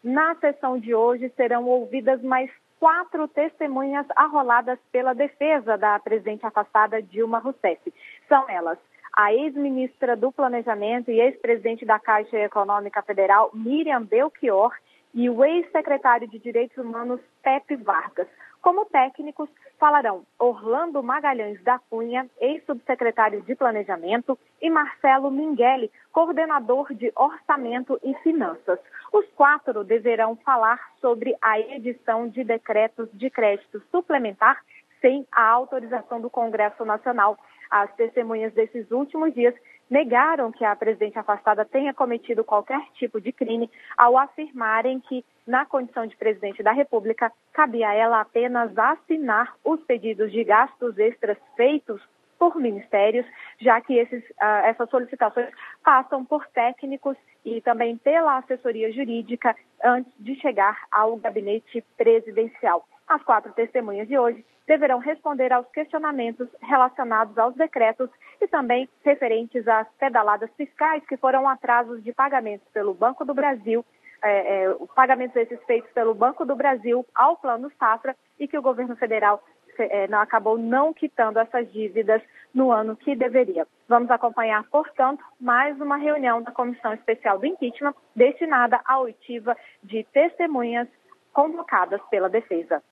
Na sessão de hoje serão ouvidas mais 4 testemunhas arroladas pela defesa da presidente afastada Dilma Rousseff. São elas a ex-ministra do Planejamento e ex-presidente da Caixa Econômica Federal, Miriam Belchior, e o ex-secretário de Direitos Humanos, Pepe Vargas. Como técnicos, falarão Orlando Magalhães da Cunha, ex-subsecretário de Planejamento, e Marcelo Minghelli, coordenador de Orçamento e Finanças. Os 4 deverão falar sobre a edição de decretos de crédito suplementar sem a autorização do Congresso Nacional. As testemunhas desses últimos dias negaram que a presidente afastada tenha cometido qualquer tipo de crime ao afirmarem que, na condição de presidente da República, cabia a ela apenas assinar os pedidos de gastos extras feitos por ministérios, já que essas solicitações passam por técnicos e também pela assessoria jurídica antes de chegar ao gabinete presidencial. As 4 testemunhas de hoje deverão responder aos questionamentos relacionados aos decretos e também referentes às pedaladas fiscais que foram atrasos de pagamentos pelo Banco do Brasil, pagamentos esses feitos pelo Banco do Brasil ao Plano Safra e que o governo federal acabou não quitando essas dívidas no ano que deveria. Vamos acompanhar, portanto, mais uma reunião da Comissão Especial do Impeachment destinada à oitiva de testemunhas convocadas pela defesa.